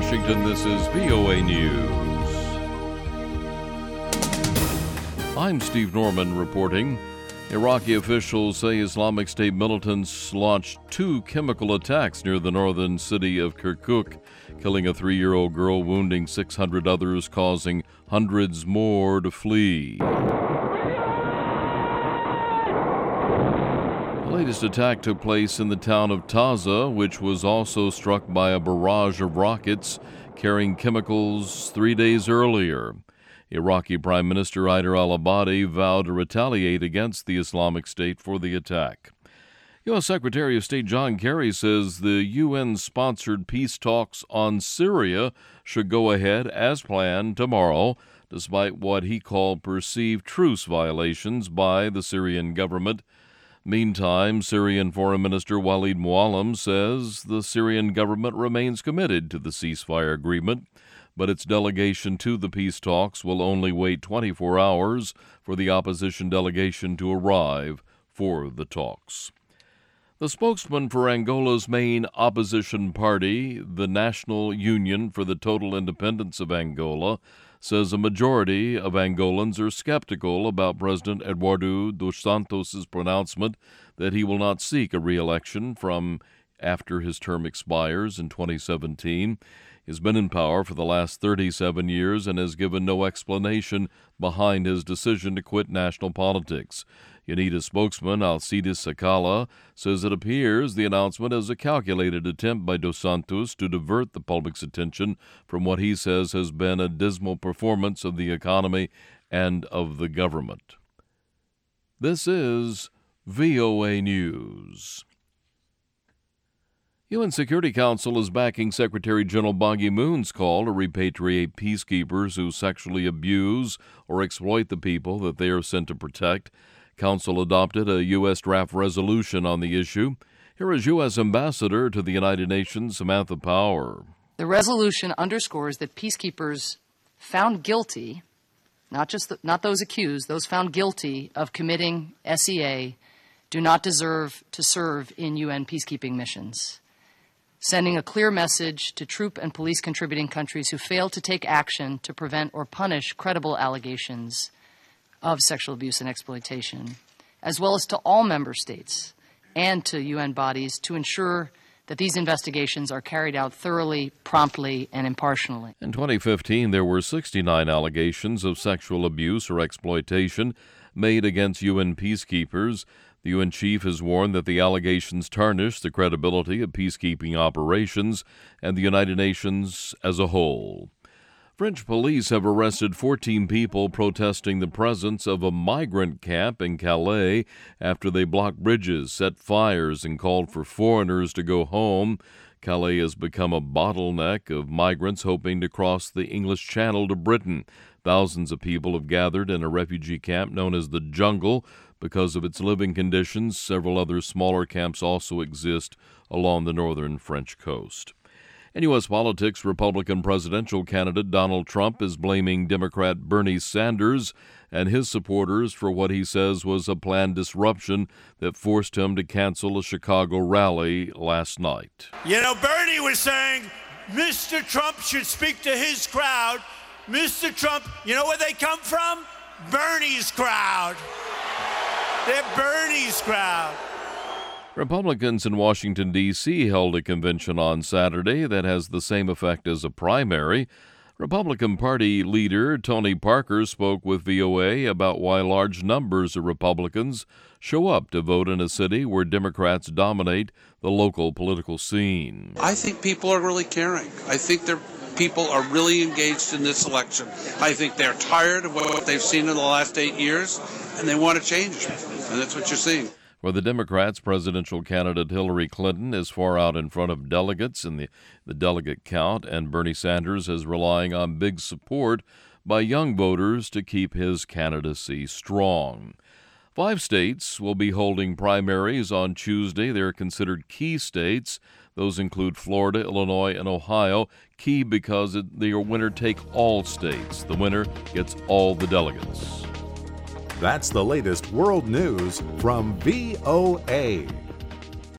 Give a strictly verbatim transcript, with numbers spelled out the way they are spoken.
Washington, this is V O A News. I'm Steve Norman reporting. Iraqi officials say Islamic State militants launched two chemical attacks near the northern city of Kirkuk, killing a three-year-old girl, wounding six hundred others, causing hundreds more to flee. The latest attack took place in the town of Taza, which was also struck by a barrage of rockets carrying chemicals three days earlier. Iraqi Prime Minister Haider al-Abadi vowed to retaliate against the Islamic State for the attack. U S. Secretary of State John Kerry says the U N-sponsored peace talks on Syria should go ahead as planned tomorrow, despite what he called perceived truce violations by the Syrian government. Meantime, Syrian Foreign Minister Walid Muallim says the Syrian government remains committed to the ceasefire agreement, but its delegation to the peace talks will only wait twenty-four hours for the opposition delegation to arrive for the talks. The spokesman for Angola's main opposition party, the National Union for the Total Independence of Angola, says a majority of Angolans are skeptical about President Eduardo dos Santos' pronouncement that he will not seek a re-election from after his term expires in twenty seventeen. He's been in power for the last thirty-seven years and has given no explanation behind his decision to quit national politics. UNITA spokesman Alcides Sakala says it appears the announcement is a calculated attempt by Dos Santos to divert the public's attention from what he says has been a dismal performance of the economy and of the government. This is V O A News. U N Security Council is backing Secretary General Ban Ki-moon's call to repatriate peacekeepers who sexually abuse or exploit the people that they are sent to protect. Council adopted a U S draft resolution on the issue. Here is U S Ambassador to the United Nations, Samantha Power. The resolution underscores that peacekeepers found guilty, not just the, not those accused, those found guilty of committing S E A, do not deserve to serve in U N peacekeeping missions, sending a clear message to troop and police contributing countries who fail to take action to prevent or punish credible allegations of sexual abuse and exploitation, as well as to all member states and to U N bodies to ensure that these investigations are carried out thoroughly, promptly, and impartially. In twenty fifteen, there were sixty-nine allegations of sexual abuse or exploitation made against U N peacekeepers. The U N chief has warned that the allegations tarnish the credibility of peacekeeping operations and the United Nations as a whole. French police have arrested fourteen people protesting the presence of a migrant camp in Calais after they blocked bridges, set fires, and called for foreigners to go home. Calais has become a bottleneck of migrants hoping to cross the English Channel to Britain. Thousands of people have gathered in a refugee camp known as the Jungle because of its living conditions. Several other smaller camps also exist along the northern French coast. In U S politics, Republican presidential candidate Donald Trump is blaming Democrat Bernie Sanders and his supporters for what he says was a planned disruption that forced him to cancel a Chicago rally last night. You know, Bernie was saying Mister Trump should speak to his crowd. Mister Trump, you know where they come from? Bernie's crowd. They're Bernie's crowd. Republicans in Washington, D C held a convention on Saturday that has the same effect as a primary. Republican Party leader Tony Parker spoke with V O A about why large numbers of Republicans show up to vote in a city where Democrats dominate the local political scene. I think people are really caring. I think they're people are really engaged in this election. I think they're tired of what they've seen in the last eight years, and they want to change it. And that's what you're seeing. For the Democrats, presidential candidate Hillary Clinton is far out in front of delegates in the, the delegate count, and Bernie Sanders is relying on big support by young voters to keep his candidacy strong. Five states will be holding primaries on Tuesday. They're considered key states. Those include Florida, Illinois, and Ohio. Key because it, they are winner-take-all states. The winner gets all the delegates. That's the latest world news from V O A.